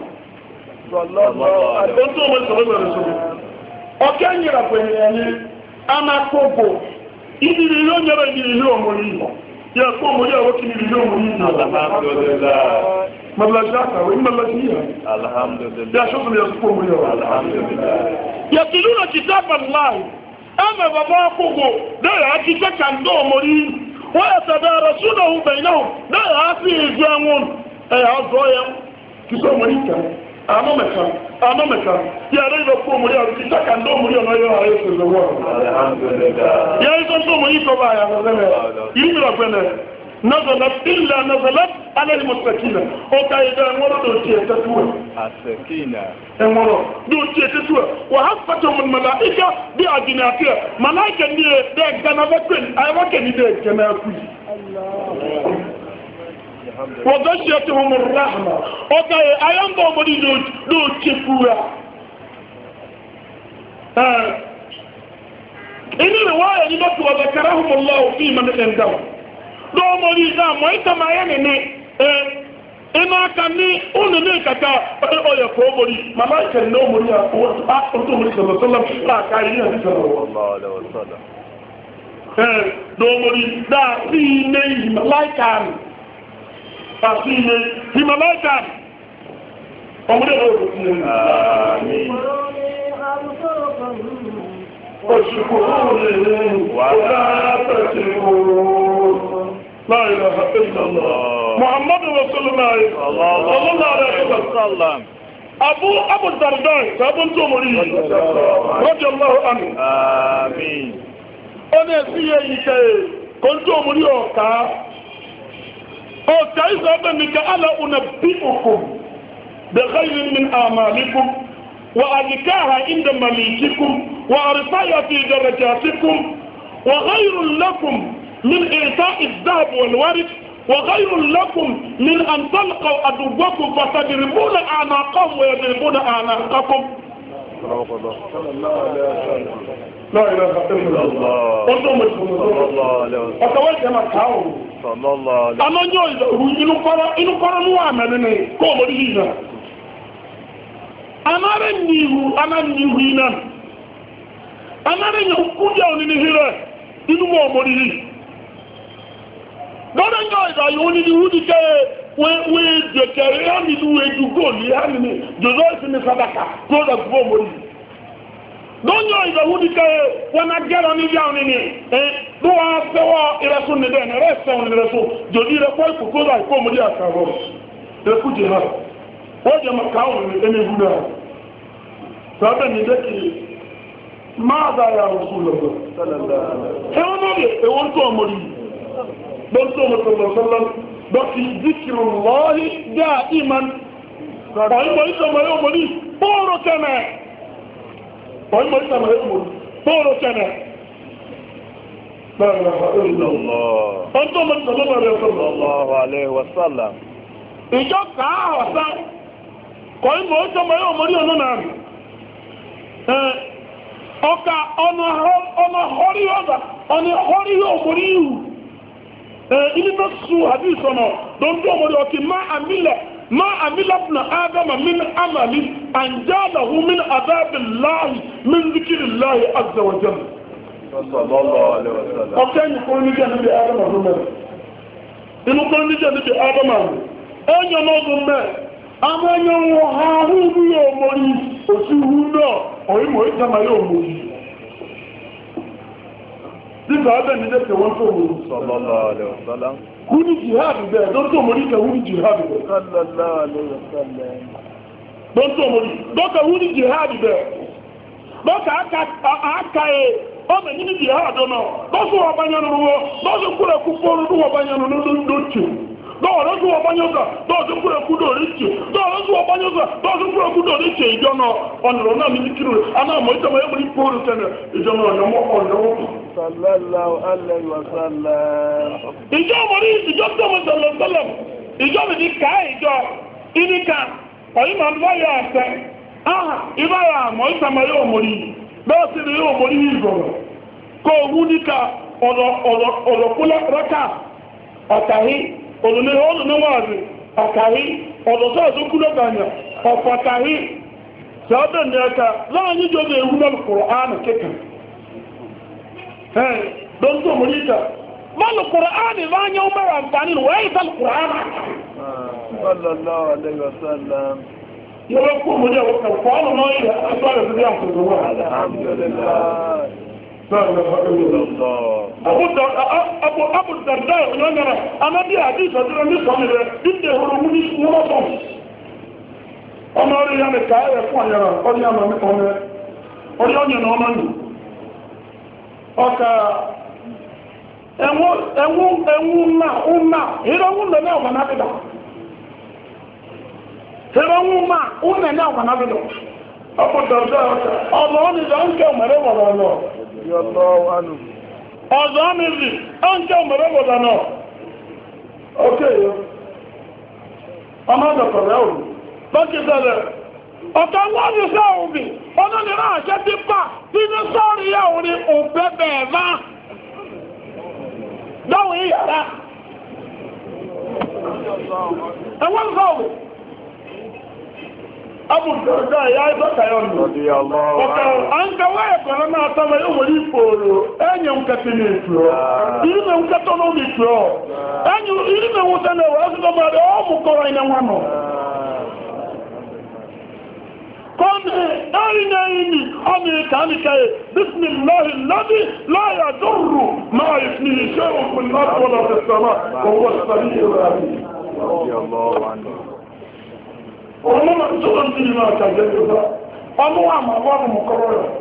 ọ̀kẹ́ nyere pẹ̀lú ẹni anákòókò ìdílé yóò nyere ìdílé yóò mọ̀ ní ìmọ̀ yẹ kó mọ̀ yẹ wọ́n kí ní ìdílé yóò mọ̀ ní ìmọ̀ Alhamdulillah. mọ̀láṣí àkàwé mọ̀láṣí yà Alhamdulillah. yà ṣọ́sọ̀ yẹ kó mọ̀ yẹ wọ́n. Alhamdulillah. yẹ kìlú na kìtàbà láì ẹ̀mẹ̀ bàbá àkókò dẹ́rẹ̀ àti kẹ́kà ń dọ́ ọmọ rí ويتدارسونه بينهم لا يعطي إجوان أي عضوية كسو مريكا أما مكان أما مكان يا ريب أقوم مريا كتاك عندهم مريا ما يوها يسر الزوار الحمد لله. يا إذا أنتم مريكا بقى يا رزمي يمي ربنا نزلت إلا نزلت على المستكينة أوكا إذا مرضوا تيتتوه السكينة. مرضوا دو تيتتوه وحفتهم الملائكة بأجناتها ملائكة دي دي جنابكين أي وكين دي جنابكين وغشيتهم الرحمة اوكي ايام بومدي دو دو تشفورا اه ان روايه دي بس وذكرهم الله في من عنده دو مودي ذا موي كما يعني اه ina kani onu ne kaka o ya ko mori malaika no mori ya ko a to mori sallallahu alaihi wasallam la ka yi hadisi sallallahu alaihi wasallam eh do mori da fi ne malaika ta fi ne fi malaika o mo de do amin واشكروا ولا تشكروا لا إله إلا الله محمد رسول الله صلى الله عليه وسلم أبو أبو الدرداء أبو الجمهوري رضي الله عنه آمين أنا سيئك كنت أمري أوكا أوكا إذا أبنك ألا أنبئكم بخير من أعمالكم وأذكاها عند مليككم وأرفعها في درجاتكم وغير لكم من إعطاء الذهب والورد وغير لكم من أن تلقوا عدوكم فتضربون أعناقهم ويضربون أعناقكم لا إله إلا الله صلى الله عليه وسلم أتوجه مكاو صلى الله عليه وسلم أنا نقول إنه قرأ إنه قرأ نوامنني كم رجينا أنا رنيه أنا نيهنا أنا رنيه كوجا ونيهلا إنه ما مريه lọ́dọ̀ yọ ìdáyọ̀ onídìí wúdí kẹ́ wé jẹ̀kẹ̀rẹ́ yánìdú ejú góòlù yánìní jòzó ìsinmi sadaka tó lọ fún ọmọ yìí lọ́dọ̀ ìdáyọ̀ wúdí kẹ́ wọn na gẹ́rọ níbi àwọn nínú ẹ̀ ló wá fẹ́wọ́ ìrẹsùn níbẹ̀ ní rẹ̀ sẹ́wọ̀n ìrẹsùn jòdì rẹ̀ pọ́ ìkù tó lọ ìkó ọmọdé àkàrọ̀ ẹkú jẹ náà wọ́n jẹ mọ̀ káwọn ní ẹni ìbú náà sábẹ́ ní dẹ́kì máa dára òkú lọ́gbọ̀ ẹwọ́n náà lè ẹwọ́n tó ọmọ yìí بلتم صلى الله عليه وسلم بقي ذكر الله دائما قال ما يسمى يوم لي بورو كما قال ما يسمى يوم بورو كما لا اله الا الله انتم صلى الله عليه وسلم ìjọ káà ọ̀sán kọ́ ìmọ̀ ìjọmọ̀ yóò mọ̀ ní ọ̀nà náà ọkà ọ̀nà ọ̀rí ọ̀gá ọ̀nà ọ̀rí yóò mọ̀ ní ìhù ini na su hadisi no don do mo do ki ma amila ma amila ibn adam min amali an jalahu min adab allah min dhikr allah azza wa jalla sallallahu alaihi wasallam o kan ko ni jana bi adam do me inu ko ni jana bi adam onyo no do me amanyo wo ha hu bi o mori o su hu no o yi mo ita ma yo mori nígbà ọbẹ̀ ní lẹ́pẹ̀ wọ́n tó mú sallallahu alaihi wasallam kú ní jihadi bẹ́ẹ̀ dọ́tọ̀ mọ̀rí kẹwú ní jihadi bẹ́ẹ̀ sallallahu alaihi wasallam dọ́tọ̀ mọ̀rí dọ́tọ̀ wú ní jihadi bẹ́ẹ̀ dọ́tọ̀ aka ẹ̀ ọmọ ní jihadi náà dọ́tọ̀ ọbányanu wọ́ dọ́tọ̀ kúrẹ̀ kú pọ́nù ní ọbányanu lóòtù dọ́wọ́dọ́ tí wọ́n bá yọ́ gbà dọ́ọ̀tún kúrẹ̀ kú dòrí tì dọ́ọ̀dọ́ tí wọ́n bá yọ́ gbà dọ́ọ̀tún kúrẹ̀ kú dòrí tì ìjọ náà ọ̀nà náà ní kírù anáàmọ̀ ìjọba yẹ́ mú kóòrù tẹ́lẹ̀ ìjọ náà ọ̀nàmọ́ ọ̀nàmọ́ sallallahu alaihi wasallam ìjọ mọ̀rí ìjọ tó mọ̀ sọ̀lọ̀sọ̀lọ̀ ìjọ mi ní ká ìjọ ìníkà ọ̀yí máa bá yà àṣẹ áhà ìbára àmọ́ ìsàmà yóò mọ̀rí bẹ́ẹ̀ sí ni yóò mọ̀rí ìgbọ̀rọ̀ kó owó níka ọ̀rọ̀kúlẹ̀ rẹ́kà ọ̀tàhí olùlé olùníwàzì ọ̀kàrí ọ̀dọ̀tọ́ ìsókúlọ́gbànyà ọ̀pọ̀kàrí ṣọ́bẹ̀ ní ẹka láàrin ìjọba ewu náà Kùránì kíkà ẹ̀ lọ́nà mọ̀lítà mọ́lù Kùránì láàrin ọmọrọ̀ àǹfààní wọ́n yìí tàbí Kùránì sallallahu alaihi wasallam yọ́wọ́ kú mọ̀ ní ẹ̀wọ́ kẹfọ́ ọ̀nà náà yìí aṣọ́rẹ̀ sí àkùnrin wọn alhamdulillah Abu Abu Darda yọnyara anabi adi sọdúnrún ní sọmi rẹ dídé horo mú ní wọ́n sọ ọmọ orí ya ní káyẹ̀ fún àyàrá ọdún yàmà ní ọmọ ẹ ọdún ọnyẹ̀ náà ọmọ nù ọkà ẹwú ẹwú ẹwú nà ọmọ ìrọ̀ ọwú nà ní ọmọ nábìdà ìrọ̀ ọwú mà ọmọ ní ọmọ nábìdà Abu Darda ọkà ọmọ onídà ń kẹ́ ọmọ rẹ wọ̀rọ̀ ọ̀nà ọ̀zọ́ mìírí ọ́n jẹ́ òmèrè wọ̀dà náà ókè yóò ọmọ ọ̀dọ̀kọ̀rẹ́ òun lọ́kẹ́sẹ̀lẹ̀ ọ̀tọ̀ wọ́n ní sẹ́ òbí ọ̀nà nìra àṣẹ ti pa bí ní sọ́ọ̀rì yà òun ni òbẹ́ bẹ̀ẹ̀ má dáwọn ìyàrá ẹwọ́n sọ́ọ̀rì abùdọ̀dọ̀ ìyá ìbọ̀kàyọ̀ nù ọ̀tọ̀ àǹkàwọ́ ẹ̀kọ̀rọ̀ náà tọ́mọ yóò wọlé ìfòòrò ẹ̀yẹ̀ ń kẹtì ní ìtùọ́ ìrìnà ń kẹtọ́ ní omi ìtùọ́ ẹ̀yẹ̀ ìrìnà ń tẹ́lẹ̀ wọ́n sì lọ́mọ rẹ̀ ọ́mù kọ́rọ̀ iná wọn nù kọ́ni ẹ̀yìn ẹ̀yìn ọmọ ìkànnìkà bísmìláhì lọ́dí láyà dọ́rù máa ìfìní iṣẹ́ òkun láti wọ́n lọ́fẹ́ sọ́mà owó sọ́rí ìrọ̀lẹ́ ọmọ ma tó ń tí nínú àtàjẹ́ ìjọba ọmọ wà máa wọ́n mú kọ́rọ̀ rẹ̀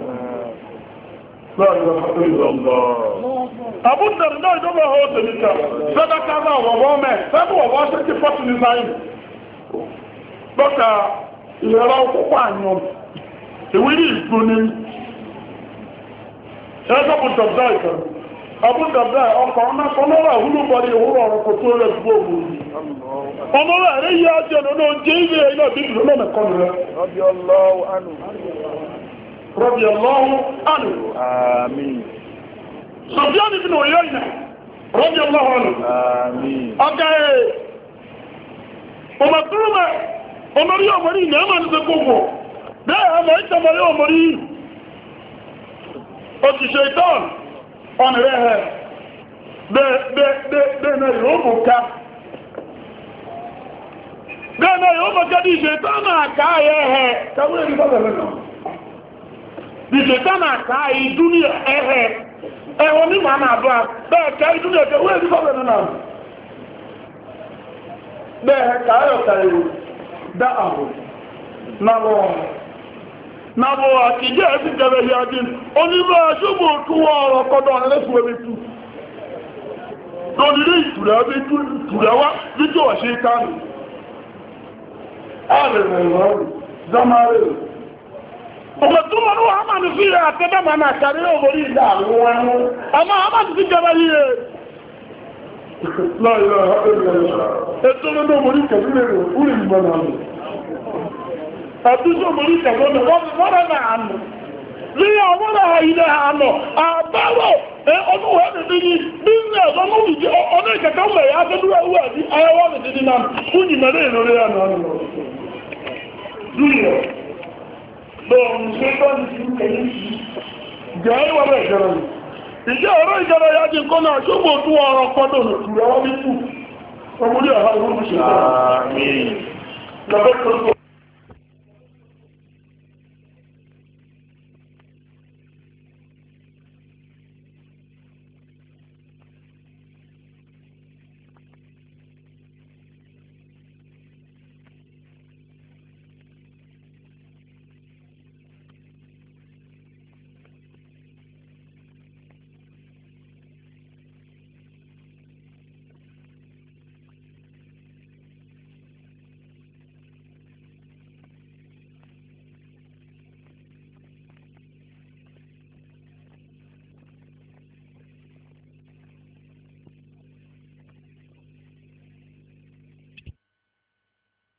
àbúntẹ̀rẹ̀ náà ìjọba ọ̀họ́ tẹ̀lẹ́kà sẹ́dẹ́ká náà wọ̀wọ́ mẹ́ sẹ́bù wọ̀wọ́ sí ti fọ́tù ní sáyìn lọ́kà ìrẹ́lá ọkùnkùn àyàn ìwírí ìgbóní ẹgbẹ́bùntọ̀dá ìkà àbúntọ̀dá ọkọ̀ ọ̀nà ìwúlúbọ̀rí ìwúrọ̀ ọ̀rọ̀ kò tó rẹ̀ gbogbo ọmọ rẹ̀ rí yá jẹ́ ọ̀nà jẹ́ ilé ilẹ̀ ìbíbì lọ́nà mẹ́kọ́ rẹ̀ rọ́bí ọlọ́wọ́ ánù rọ́bí ọlọ́wọ́ ánù àmín sọ̀bíọ́nì bí nà òyọ́ ìnà rọ́bí ọlọ́wọ́ ánù àmín ọgá ẹ̀ ọmọdúnmọ̀ ọmọrí ọmọrí ìnà ẹ̀mà ní ṣe gbogbo bẹ́ẹ̀ ọmọ ìtàmọ̀rí ọmọrí òṣìṣẹ́ ìtọ́n ọ̀nà rẹ̀ ẹ̀ bẹ́ẹ̀ náà yóò mú ká Gẹ́gẹ́ yóò mọ̀ jẹ́ ìṣẹ̀tánà àkáyẹ ẹ̀hẹ̀ tẹ́wọ́ èrí bọ́bẹ̀ lẹ́nà. Ìṣẹ̀tánà àkáyẹ ìdúnìyà ẹ̀hẹ̀ ẹ̀wọ̀n ní màá náà bá bẹ́ẹ̀ kẹ́ ìdúnìyà tẹ́wọ́ èrí bọ́bẹ̀ lẹ́nà. Bẹ́ẹ̀ káyọ̀ kàyẹ̀ dá àbò náwọ̀ náwọ̀ àtijọ́ ẹ̀sìn jẹ́rẹ̀ yá dín onímọ̀ aṣọ́gbò túwọ́ ọ̀rọ̀ kọ́dọ̀ ẹlẹ́sùwẹ́bí tú. Lónìí ìtùrẹ́wá títí ọ̀ṣẹ́ ìtàní. Ọmọ tó mọ̀ ní wọ́n máa ní fíra àtẹ́bẹ̀ máa náà kàrí òmòrí ìdá àwọn wọn. Ọmọ àmà ti jẹba yíye. Láìlá ètò lọ́nà òmòrí kẹ̀lúrẹ̀ rẹ̀ fúrì ìgbọ̀n náà. Àtúnṣe òmòrí kẹ̀lúrẹ̀ wọ́n rẹ̀ náà nù. Ní àwọn ọ̀rọ̀ ilẹ̀ àánà, àbáwọ̀ ọdún wọ́n ti dín ní business ọmọ ìjẹ́ ọdún ìkẹ̀kẹ́ ọmọ ẹ̀yà akẹ́dúrà wà ní ayẹwọ́ mi ti dín náà fún ìmẹ̀lẹ́ ìrọ̀lẹ́ àná àná. Dúnyẹ̀ lọ́rùn ṣe tọ́ ní ti kẹ̀lú sí. Jẹ́ ìwọ̀n bẹ̀ jẹ́rọ ni. Ìjẹ́ ọ̀rọ̀ ìjọba ya jí nǹkan náà ṣógbò tún ọ̀rọ̀ pọ́dọ̀ nù